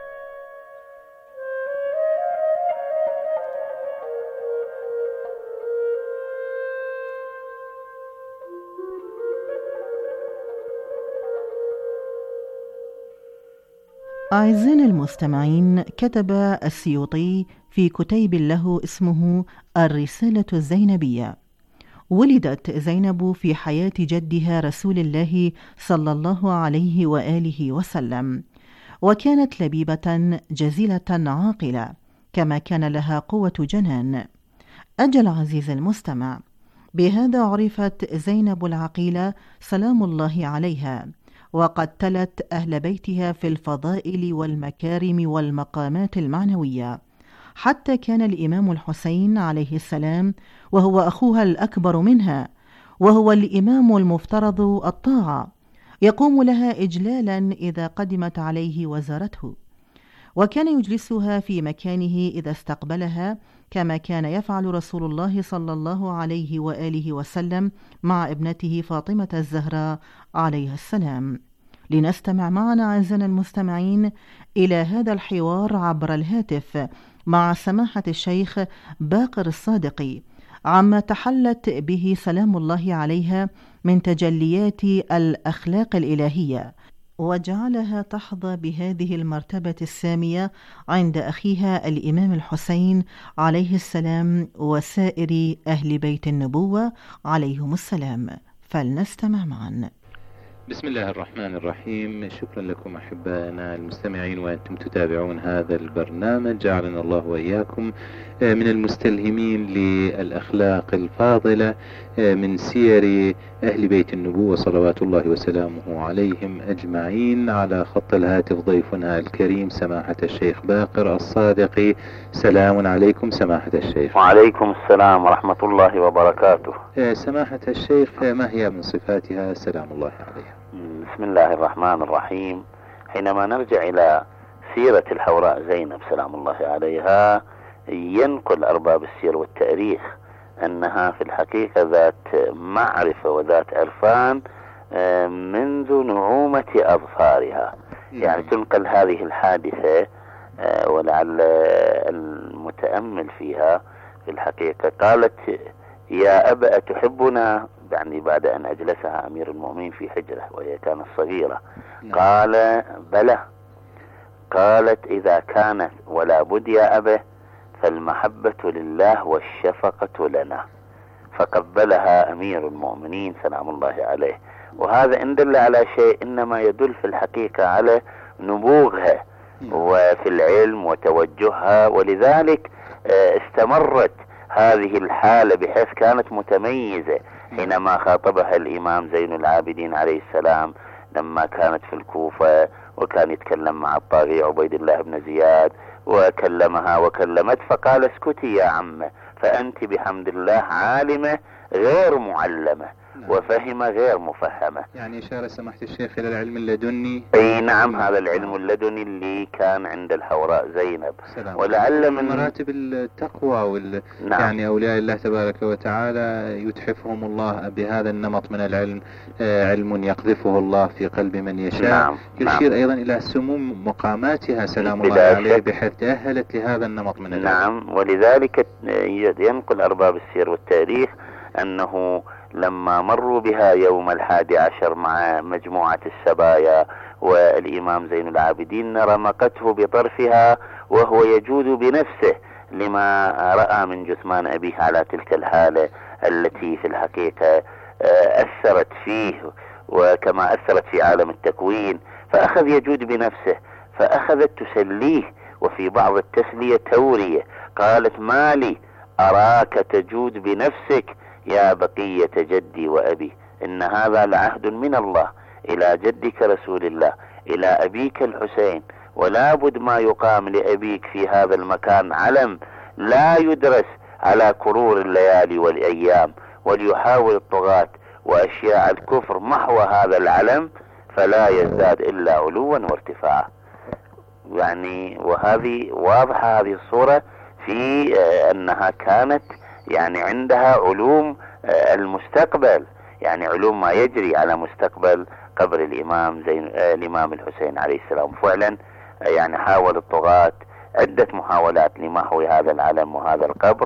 أعزائنا المستمعين، كتب السيوطي في كتيب له اسمه الرسالة الزينبية: ولدت زينب في حياة جدها رسول الله صلى الله عليه وآله وسلم، وكانت لبيبة جزيلة عاقلة، كما كان لها قوة جنان. أجل عزيز المستمع، بهذا عرفت زينب العقيلة سلام الله عليها، وقد تلت أهل بيتها في الفضائل والمكارم والمقامات المعنوية، حتى كان الإمام الحسين عليه السلام وهو أخوها الأكبر منها، وهو الإمام المفترض الطاعة، يقوم لها إجلالا إذا قدمت عليه وزارته، وكان يجلسها في مكانه إذا استقبلها، كما كان يفعل رسول الله صلى الله عليه وآله وسلم مع ابنته فاطمة الزهراء عليها السلام. لنستمع معنا أعزائنا المستمعين إلى هذا الحوار عبر الهاتف مع سماحة الشيخ باقر الصادقي عما تحلت به سلام الله عليها من تجليات الأخلاق الإلهية، وجعلها تحظى بهذه المرتبة السامية عند أخيها الإمام الحسين عليه السلام وسائر أهل بيت النبوة عليهم السلام. فلنستمع معا. بسم الله الرحمن الرحيم. شكرا لكم أحبائنا المستمعين وأنتم تتابعون هذا البرنامج، جعلنا الله وإياكم من المستلهمين للأخلاق الفاضلة من سير أهل بيت النبوة صلوات الله وسلامه عليهم أجمعين. على خط الهاتف ضيفنا الكريم سماحة الشيخ باقر الصادقي. سلام عليكم سماحة الشيخ. وعليكم السلام ورحمة الله وبركاته. سماحة الشيخ، ما هي من صفاتها سلام الله عليها؟ بسم الله الرحمن الرحيم. حينما نرجع إلى سيرة الحوراء زينب سلام الله عليها، ينقل أرباب السير والتاريخ أنها في الحقيقة ذات معرفة وذات عرفان منذ نعومة أظفارها. يعني تنقل هذه الحادثة، ولعل المتأمل فيها في الحقيقة قالت: يا أبا أتحبنا؟ يعني بعد أن أجلسها أمير المؤمنين في حجرة وهي كانت صغيرة. قال: بلى. قالت: إذا كانت ولا بد يا أبا فالمحبة لله والشفقة لنا. فقبلها أمير المؤمنين سلام الله عليه. وهذا إن دل على شيء إنما يدل في الحقيقة على نبوغها وفي العلم وتوجهها، ولذلك استمرت هذه الحالة بحيث كانت متميزة حينما خاطبها الإمام زين العابدين عليه السلام لما كانت في الكوفة، وكان يتكلم مع الطاغية عبيد الله بن زياد، وكلمها وكلمت فقال: اسكتي يا عمه، فأنت بحمد الله عالمة غير معلمة وفهمة غير مفهمة. يعني إشارة سماحة الشيخ إلى العلم اللدني. أي نعم، هذا العلم اللدني اللي كان عند الحوراء زينب. ولعل من مراتب التقوى نعم. يعني أولياء الله تبارك وتعالى يتحفهم الله بهذا النمط من العلم، علم يقذفه الله في قلب من يشاء. نعم. يشير أيضا إلى سموم مقاماتها سلام الله عليه بحيث تأهلت لهذا النمط من العلم. نعم، ولذلك ينقل أرباب السير والتاريخ أنه لما مروا بها يوم 11 مع مجموعة السبايا والإمام زين العابدين رمقته بطرفها وهو يجود بنفسه لما رأى من جثمان أبيه على تلك الحالة التي في الحقيقة أثرت فيه وكما أثرت في عالم التكوين، فأخذ يجود بنفسه، فأخذت تسليه، وفي بعض التسلية تورية، قالت: ما لي أراك تجود بنفسك يا بقية جدي وأبي، إن هذا لعهد من الله إلى جدك رسول الله إلى أبيك الحسين، ولا بد ما يقام لأبيك في هذا المكان علم لا يدرس على كرور الليالي والأيام، وليحاول الطغاة وأشياء الكفر محو هذا العلم فلا يزداد إلا علوا وارتفاعا. يعني وهذه واضحة هذه الصورة في أنها كانت يعني عندها علوم المستقبل، يعني علوم ما يجري على مستقبل قبر الإمام الحسين عليه السلام. فعلا يعني حاول الطغاة عدة محاولات لمحو هذا العلم وهذا القبر،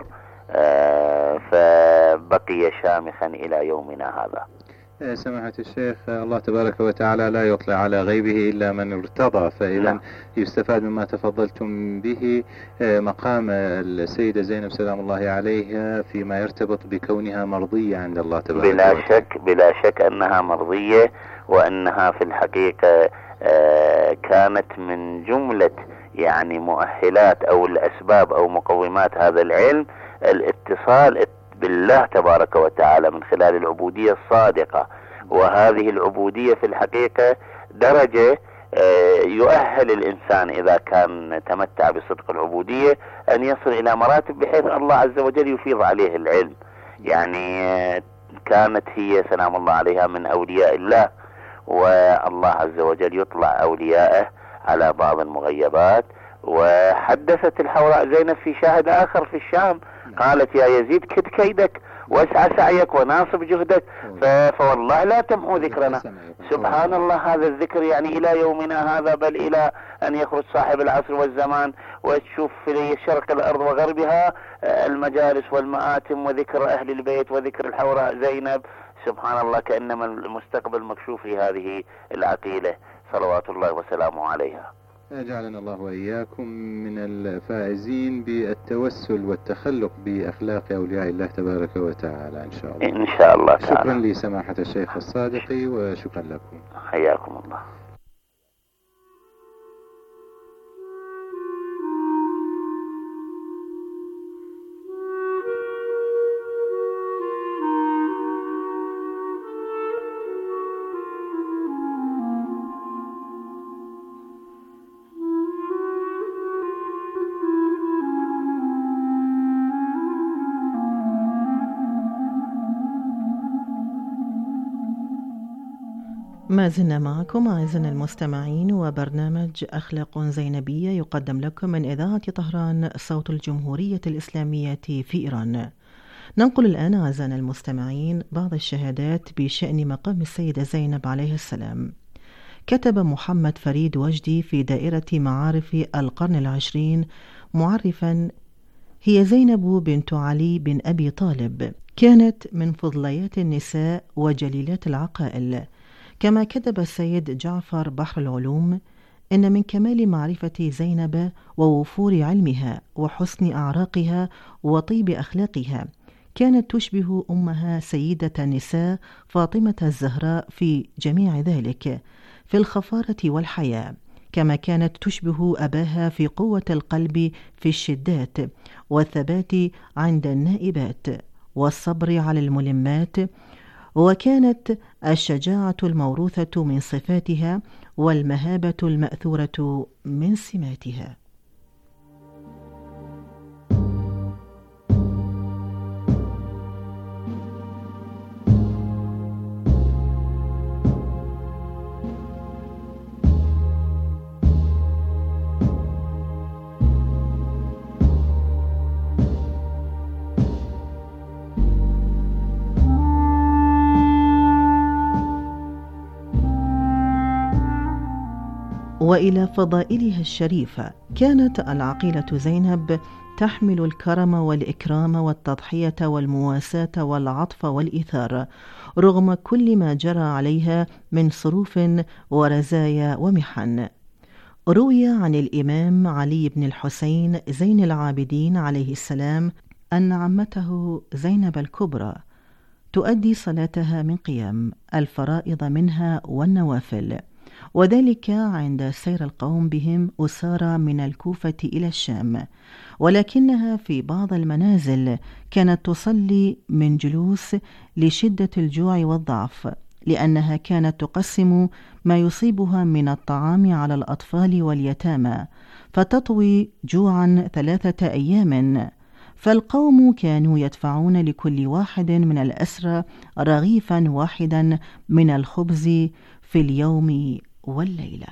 فبقي شامخا إلى يومنا هذا. سماحة الشيخ، الله تبارك وتعالى لا يطلع على غيبه إلا من ارتضى، فإذا يستفاد مما تفضلتم به مقام السيدة زينب سلام الله عليها فيما يرتبط بكونها مرضية عند الله تبارك وتعالى. بلا شك أنها مرضية، وأنها في الحقيقة كانت من جملة يعني مؤهلات أو الأسباب أو مقومات هذا العلم الاتصال بالله تبارك وتعالى من خلال العبودية الصادقة. وهذه العبودية في الحقيقة درجة يؤهل الإنسان إذا كان تمتع بصدق العبودية أن يصل إلى مراتب بحيث الله عز وجل يفيض عليه العلم. يعني كانت هي سلام الله عليها من أولياء الله، والله عز وجل يطلع أولياءه على بعض المغيبات. وحدثت الحوراء زينب في شاهد آخر في الشام، قالت: يا يزيد كد كيدك واسعى سعيك وناصب جهدك فوالله لا تمحو ذكرنا. سبحان الله، هذا الذكر يعني إلى يومنا هذا، بل إلى أن يخرج صاحب العصر والزمان وتشوف في شرق الأرض وغربها المجالس والمآتم وذكر أهل البيت وذكر الحوراء زينب. سبحان الله، كأنما المستقبل مكشوف في هذه العقيلة صلوات الله وسلامه عليها. جعلنا الله وإياكم من الفائزين بالتوسل والتخلق بأخلاق أولياء الله تبارك وتعالى إن شاء الله. إن شاء الله تعالى. شكرا لسماحة الشيخ الصادقي وشكرا لكم. حياكم الله. ما زلنا معكم أعزائنا المستمعين وبرنامج أخلاق زينبية يقدم لكم من إذاعة طهران صوت الجمهورية الإسلامية في إيران. ننقل الآن أعزائنا المستمعين بعض الشهادات بشأن مقام السيدة زينب عليه السلام. كتب محمد فريد وجدي في دائرة معارف القرن العشرين معرفا: هي زينب بنت علي بن أبي طالب، كانت من فضليات النساء وجليلات العقائل. كما كتب السيد جعفر بحر العلوم: إن من كمال معرفة زينب ووفور علمها وحسن أعراقها وطيب أخلاقها كانت تشبه أمها سيدة النساء فاطمة الزهراء في جميع ذلك، في الخفارة والحياة، كما كانت تشبه أباها في قوة القلب في الشدات والثبات عند النائبات والصبر على الملمات، وكانت الشجاعة الموروثة من صفاتها والمهابة المأثورة من سماتها. وإلى فضائلها الشريفة، كانت العقيلة زينب تحمل الكرم والإكرام والتضحية والمواساة والعطف والإيثار رغم كل ما جرى عليها من صروف ورزايا ومحن. روي عن الإمام علي بن الحسين زين العابدين عليه السلام أن عمته زينب الكبرى تؤدي صلاتها من قيام الفرائض منها والنوافل، وذلك عند سير القوم بهم أسارى من الكوفة إلى الشام، ولكنها في بعض المنازل كانت تصلي من جلوس لشدة الجوع والضعف، لأنها كانت تقسم ما يصيبها من الطعام على الأطفال واليتامى، فتطوي جوعا 3 أيام، فالقوم كانوا يدفعون لكل واحد من الأسرى رغيفا واحدا من الخبز في اليوم والليلة.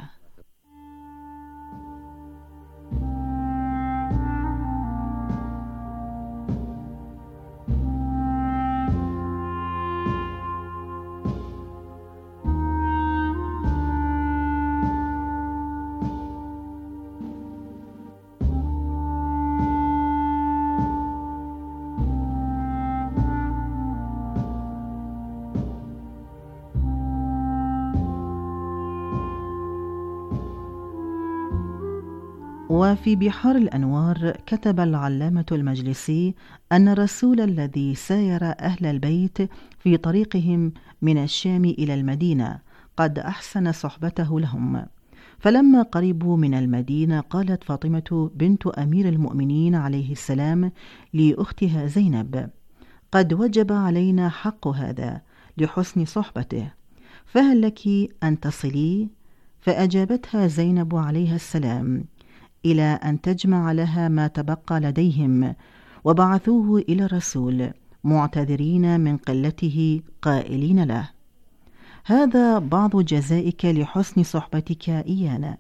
وفي بحار الأنوار كتب العلامة المجلسي أن الرسول الذي ساير أهل البيت في طريقهم من الشام إلى المدينة قد أحسن صحبته لهم، فلما قربوا من المدينة قالت فاطمة بنت أمير المؤمنين عليه السلام لأختها زينب: قد وجب علينا حق هذا لحسن صحبته، فهل لك أن تصلي؟ فأجابتها زينب عليها السلام: إلى أن تجمع لها ما تبقى لديهم، وبعثوه إلى الرسول معتذرين من قلته قائلين له: هذا بعض جزائك لحسن صحبتك إيانا.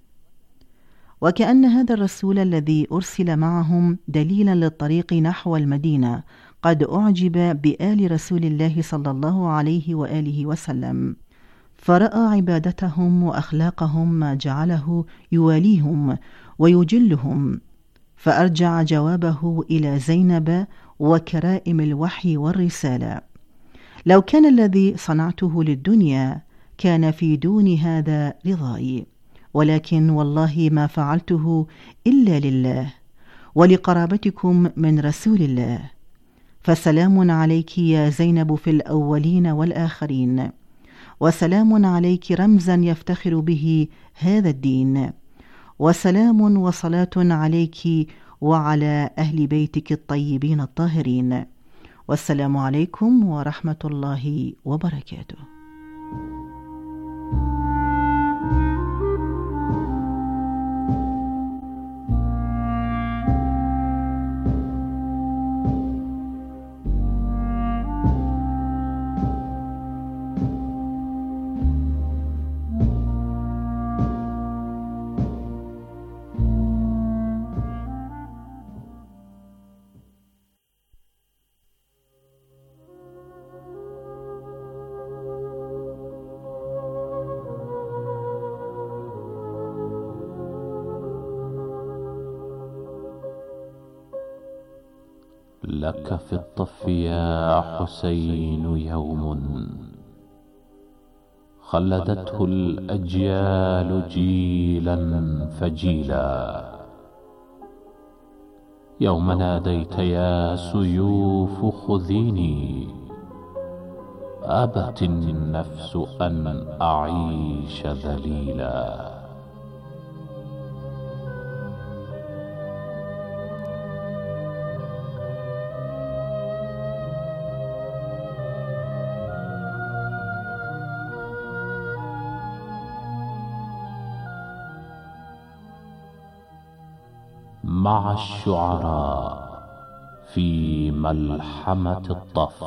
وكأن هذا الرسول الذي أرسل معهم دليلا للطريق نحو المدينة قد أعجب بآل رسول الله صلى الله عليه وآله وسلم، فرأى عبادتهم وأخلاقهم ما جعله يواليهم ويجلهم، فأرجع جوابه إلى زينب وكرائم الوحي والرسالة: لو كان الذي صنعته للدنيا كان في دون هذا رضاي، ولكن والله ما فعلته إلا لله ولقرابتكم من رسول الله، فسلام عليك يا زينب في الأولين والآخرين، وسلام عليك رمزا يفتخر به هذا الدين، وسلام وصلاة عليك وعلى أهل بيتك الطيبين الطاهرين، والسلام عليكم ورحمة الله وبركاته. لك في الطف يا حسين يوم خلدته الأجيال جيلا فجيلا، يوم ناديت يا سيوف خذيني، أبت النفس أن أعيش ذليلا. مع الشعراء في ملحمة الطف.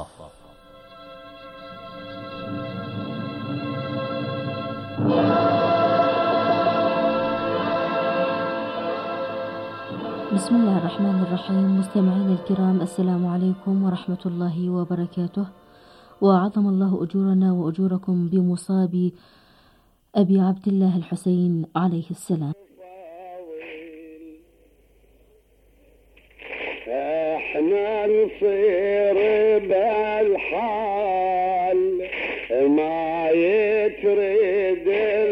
بسم الله الرحمن الرحيم. مستمعين الكرام، السلام عليكم ورحمة الله وبركاته، وعظم الله أجورنا وأجوركم بمصاب أبي عبد الله الحسين عليه السلام. احنا نصير بالحال ما يتريد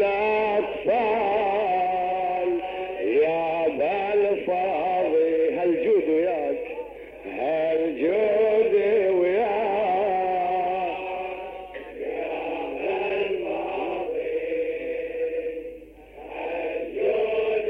الاطفال، يا بالفاضي هالجود وياك، هالجود وياك، يا بالماضي هالجود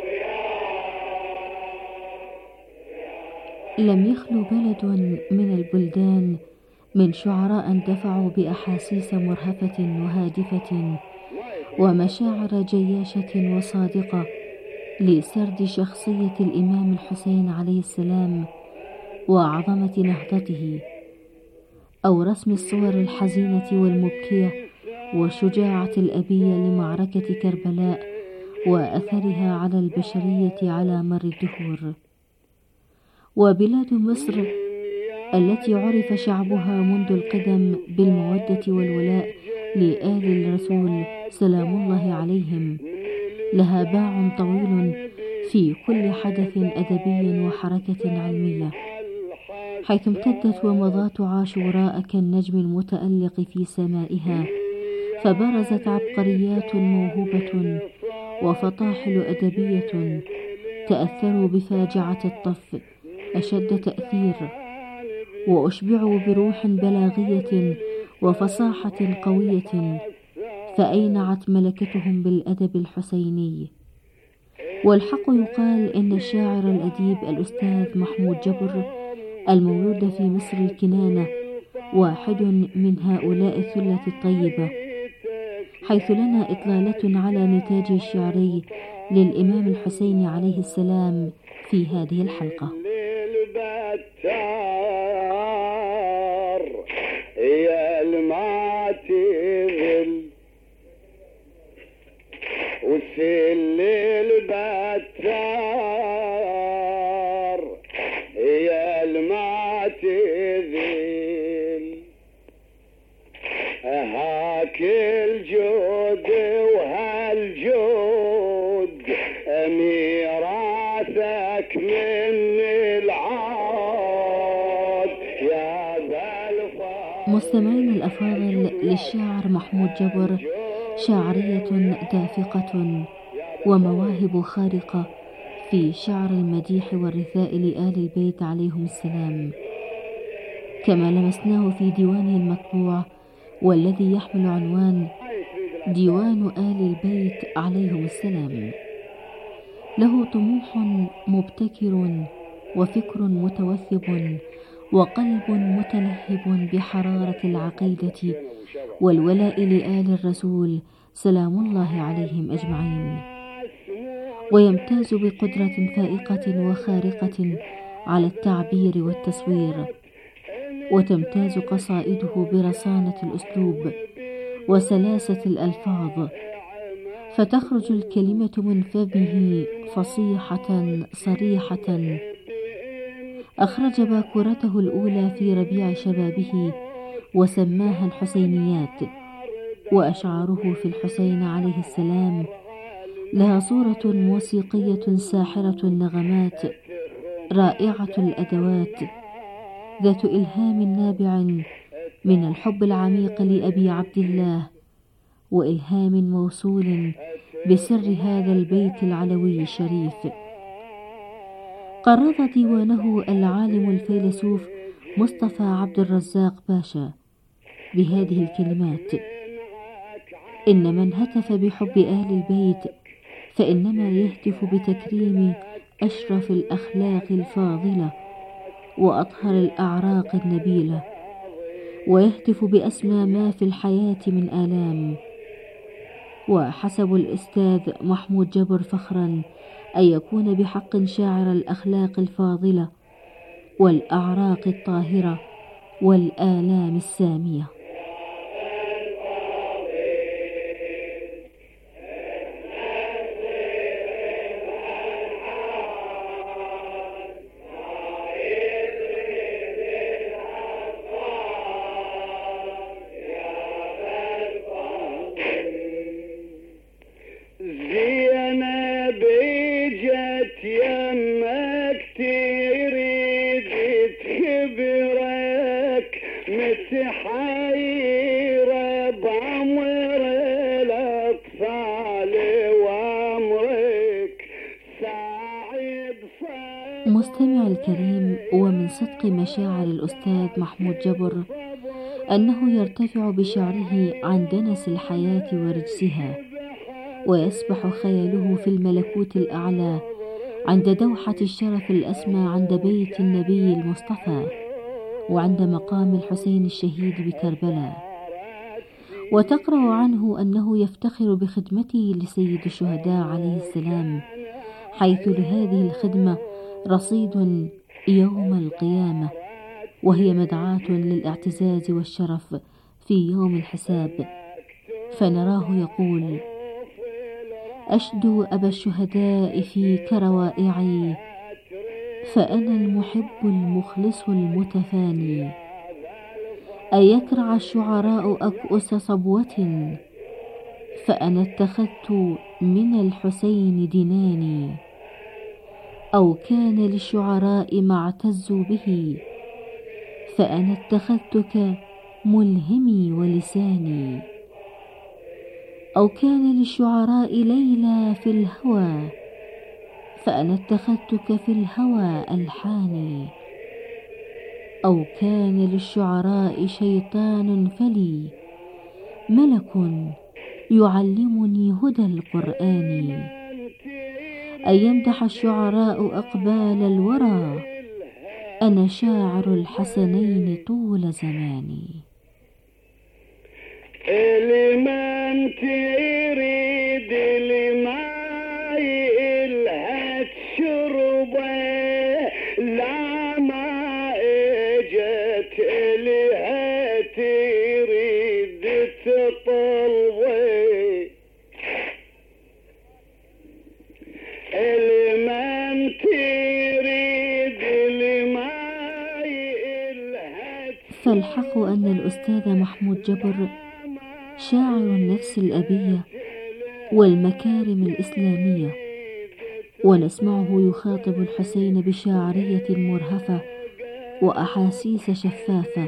وياك. لم يخلو بلد من البلدان من شعراء دفعوا بأحاسيس مرهفة وهادفة ومشاعر جياشة وصادقة لسرد شخصية الإمام الحسين عليه السلام وعظمة نهضته، أو رسم الصور الحزينة والمبكية والشجاعة الأبية لمعركة كربلاء وأثرها على البشرية على مر الدهور. وبلاد مصر التي عرف شعبها منذ القدم بالمودة والولاء لآل الرسول سلام الله عليهم لها باع طويل في كل حدث أدبي وحركة علمية، حيث امتدت ومضات عاشوراء كالنجم المتألق في سمائها، فبرزت عبقريات موهوبة وفطاحل أدبية تأثروا بفاجعة الطف أشد تأثير، وأشبعوا بروح بلاغية وفصاحة قوية، فأينعت ملكتهم بالأدب الحسيني. والحق يقال إن الشاعر الأديب الأستاذ محمود جبر المولود في مصر الكنانة واحد من هؤلاء الثلة الطيبة، حيث لنا إطلالة على نتاج الشعري للإمام الحسين عليه السلام في هذه الحلقة. يا المعتذل وسل البتار، يا المعتذل هاك الجود وهالجود ميراثك من العاد، يا مستمعين الأفاضل، للشاعر محمود جبر شاعرية دافقة ومواهب خارقة في شعر المديح والرثاء لآل البيت عليهم السلام، كما لمسناه في ديوانه المطبوع والذي يحمل عنوان ديوان آل البيت عليهم السلام. له طموح مبتكر وفكر متوثب وقلب متلهب بحرارة العقيدة والولاء لآل الرسول سلام الله عليهم أجمعين، ويمتاز بقدرة فائقة وخارقة على التعبير والتصوير، وتمتاز قصائده برصانة الأسلوب وسلاسة الألفاظ، فتخرج الكلمة من فمه فصيحة صريحة. أخرج باكورته الأولى في ربيع شبابه وسماها الحسينيات، وأشعاره في الحسين عليه السلام لها صورة موسيقية ساحرة النغمات رائعة الأدوات ذات إلهام نابع من الحب العميق لأبي عبد الله، وإلهام موصول بسر هذا البيت العلوي الشريف. قرض ديوانه العالم الفيلسوف مصطفى عبد الرزاق باشا بهذه الكلمات: إن من هتف بحب أهل البيت فإنما يهتف بتكريم أشرف الأخلاق الفاضلة وأطهر الأعراق النبيلة، ويهتف بأسمى ما في الحياة من آلام. وحسب الأستاذ محمود جبر فخرا أن يكون بحق شاعر الأخلاق الفاضلة والأعراق الطاهرة والآلام السامية. مستمع الكريم، ومن صدق مشاعر الأستاذ محمود جبر أنه يرتفع بشعره عن دنس الحياة ورجسها، ويسبح خياله في الملكوت الأعلى عند دوحة الشرف الأسمى، عند بيت النبي المصطفى، وعند مقام الحسين الشهيد بكربلاء. وتقرأ عنه أنه يفتخر بخدمته لسيد الشهداء عليه السلام، حيث لهذه الخدمة رصيد يوم القيامة، وهي مدعاة للاعتزاز والشرف في يوم الحساب. فنراه يقول: أشدو أبا الشهداء في كروائعي، فأنا المحب المخلص المتفاني. أيكرع الشعراء أكؤس صبوة، فأنا اتخذت من الحسين دناني. أو كان للشعراء ما اعتزوا به، فأنا اتخذتك ملهمي ولساني. أو كان للشعراء ليلى في الهوى، فأنا اتخذتك في الهوى ألحاني. أو كان للشعراء شيطان فلي ملك يعلمني هدى القرآن. أن يمدح الشعراء أقبال الورى، أنا شاعر الحسنين طول زماني. لمن تريد لما يلهت شربه، لا ما اجت لها تريد تطلبه. لمن تريد لما يلهت. فالحق أن الأستاذ محمود جبر شاعر النفس الأبية والمكارم الإسلامية، ونسمعه يخاطب الحسين بشاعرية مرهفة وأحاسيس شفافة،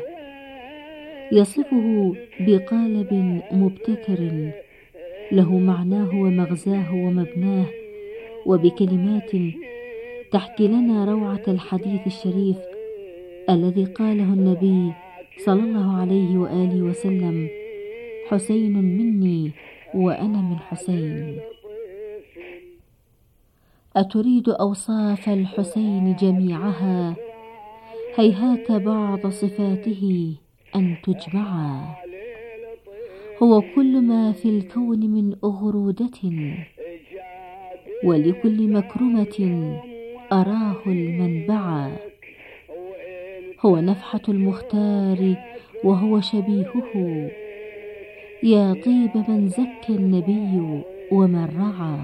يصفه بقالب مبتكر له معناه ومغزاه ومبناه، وبكلمات تحكي لنا روعة الحديث الشريف الذي قاله النبي صلى الله عليه وآله وسلم: حسين مني وأنا من حسين. أتريد أوصاف الحسين جميعها؟ هيهات بعض صفاته أن تجمعا. هو كل ما في الكون من أغرودة، ولكل مكرمة أراه المنبعا. هو نفحة المختار وهو شبيهه، يا طيب من زكى النبي ومن رعى.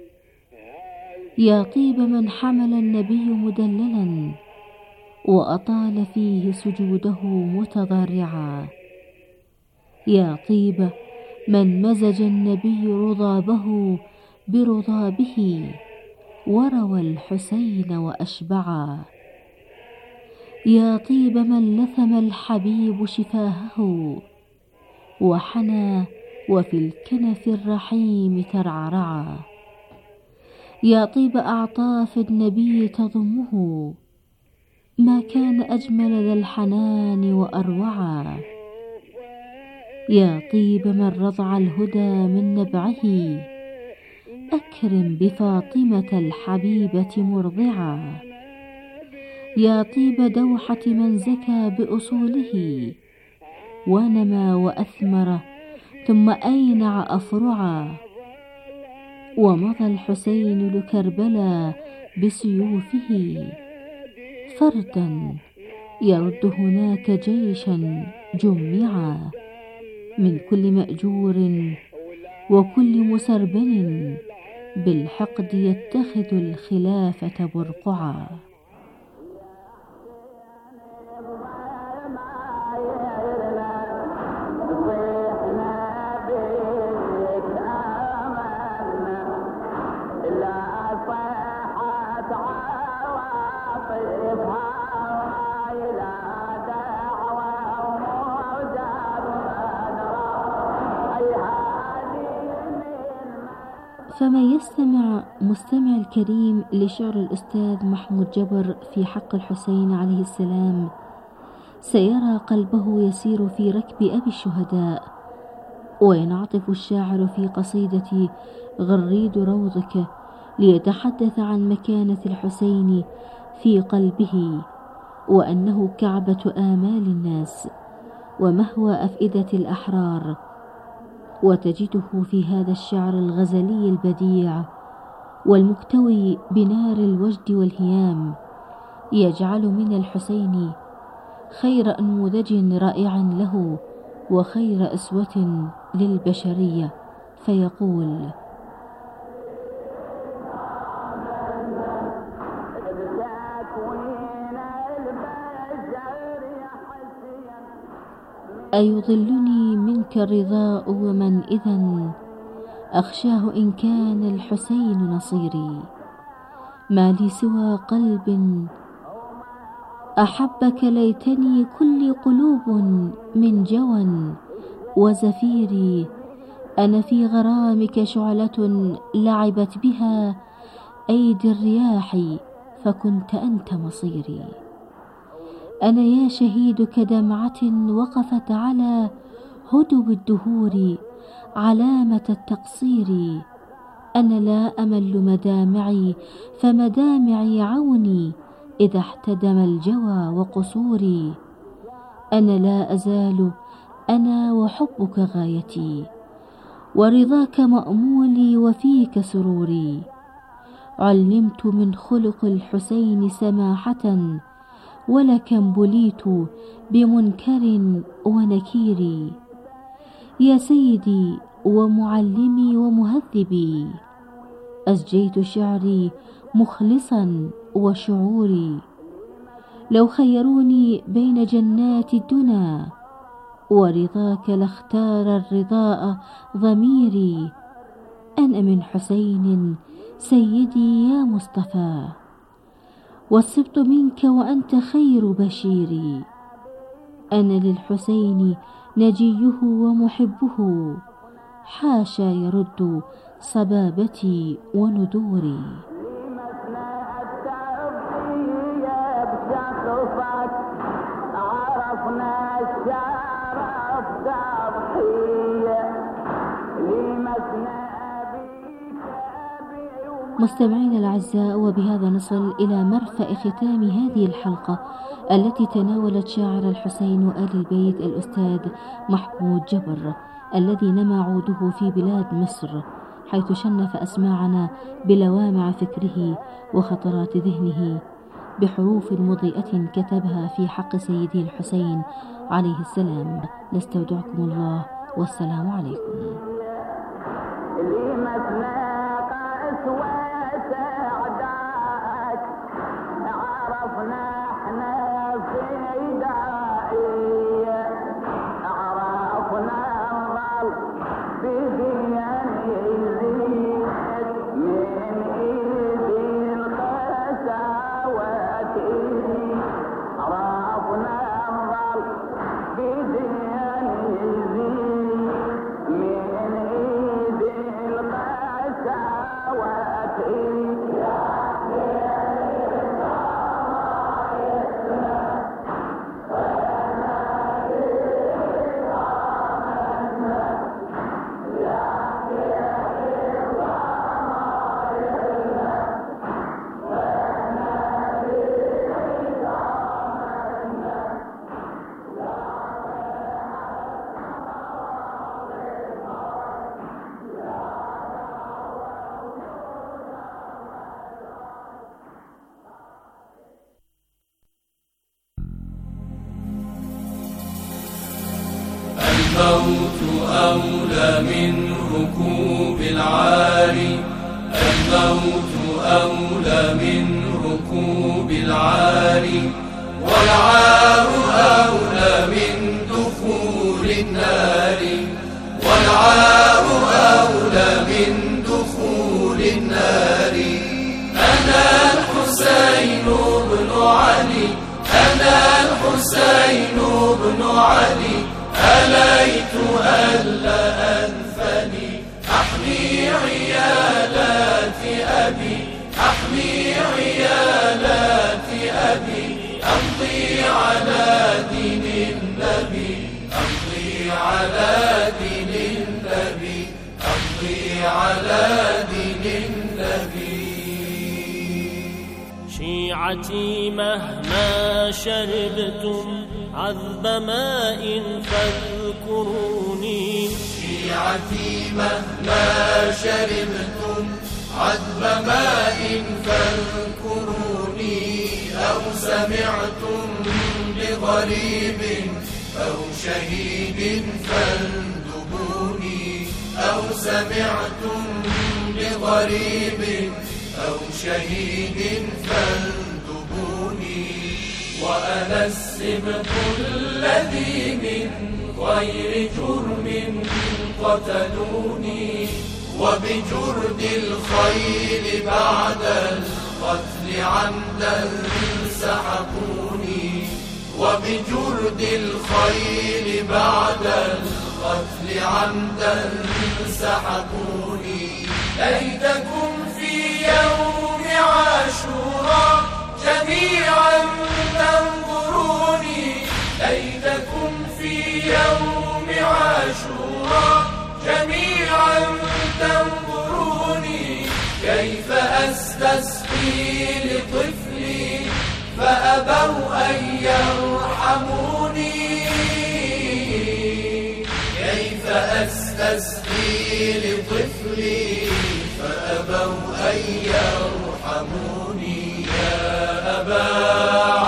يا طيب من حمل النبي مدللا، وأطال فيه سجوده متضرعا. يا طيب من مزج النبي رضابه برضابه، وروى الحسين وأشبعا. يا طيب من لثم الحبيب شفاهه وحنى وفي الكنف الرحيم ترعرعا. يا طيب أعطاف النبي تضمه ما كان أجمل ذا الحنان وأروعا. يا طيب من رضع الهدى من نبعه أكرم بفاطمة الحبيبة مرضعا. يا طيب دوحة من زكى بأصوله ونمى وأثمر ثم أينع أفرعا. ومضى الحسين لكربلا بسيوفه فردا يرد هناك جيشا جمعا من كل مأجور وكل مسربل بالحقد يتخذ الخلافة برقعا. فما يستمع مستمع الكريم لشعر الأستاذ محمود جبر في حق الحسين عليه السلام سيرى قلبه يسير في ركب أبي الشهداء، وينعطف الشاعر في قصيدة غريد روضك ليتحدث عن مكانة الحسين في قلبه، وأنه كعبة آمال الناس ومهوى أفئدة الأحرار. وتجده في هذا الشعر الغزلي البديع والمكتوي بنار الوجد والهيام يجعل من الحسين خير أنموذج رائع له وخير أسوة للبشرية، فيقول: أيضلني منك الرضاء ومن إذن أخشاه إن كان الحسين نصيري. ما لي سوى قلب أحبك ليتني كل قلوب من جوى وزفيري. أنا في غرامك شعلة لعبت بها أيدي الرياح فكنت أنت مصيري. أنا يا شهيد كدمعة وقفت على هدب الدهور علامة التقصير. أنا لا أمل مدامعي فمدامعي عوني إذا احتدم الجوى وقصوري. أنا لا أزال أنا وحبك غايتي ورضاك مأمولي وفيك سروري. علمت من خلق الحسين سماحة ولكم بليت بمنكر ونكير. يا سيدي ومعلمي ومهذبي أسجيت شعري مخلصا وشعوري. لو خيروني بين جنات الدنا ورضاك لاختار الرضاء ضميري. أنا من حسين سيدي يا مصطفى والسبط منك وأنت خير بشيري. أنا للحسين نجيه ومحبه حاشا يرد صبابتي وندوري. مستمعينا الأعزاء، وبهذا نصل إلى مرفأ ختام هذه الحلقة التي تناولت شاعر الحسين وآل البيت الأستاذ محمود جبر الذي نما عوده في بلاد مصر، حيث شنف أسماعنا بلوامع فكره وخطرات ذهنه بحروف مضيئة كتبها في حق سيدي الحسين عليه السلام. نستودعكم الله والسلام عليكم. من الموت أولى من ركوب العالي، الموت أولى من ركوب العالي، والعار أولى من دخول النار، والعار أولى من دخول النار. أنا الحسين بن علي، أنا الحسين بن علي، أليت ألا أنفني أحمي عيالات أبي، أحمي عيالات أبي، أمضي على دين النبي، أمضي على دين النبي، أمضي على دين النبي. شيعتي مهما شربتم عذب ماء فاذكروني، شيعتي مهما شربتم عذب ماء فاذكروني، أو سمعتم بغريب أو شهيد فاندبوني، أو سمعتم بغريب أو شهيد فاندبوني. وأنا السبط الذي من غير جرم قتلوني، وبجرد الخيل بعد القتل عمدا سحقوني، وبجرد الخيل بعد القتل عمدا سحقوني. ليتكم في يوم عاشوراء جميعا تنظروني، ليتكم في يوم عاشوراء جميعا تنظروني، كيف أستسقي لطفلي فأبوا أن يرحموني، كيف أستسقي لطفلي فأبوا أن يرحموني. يا أبا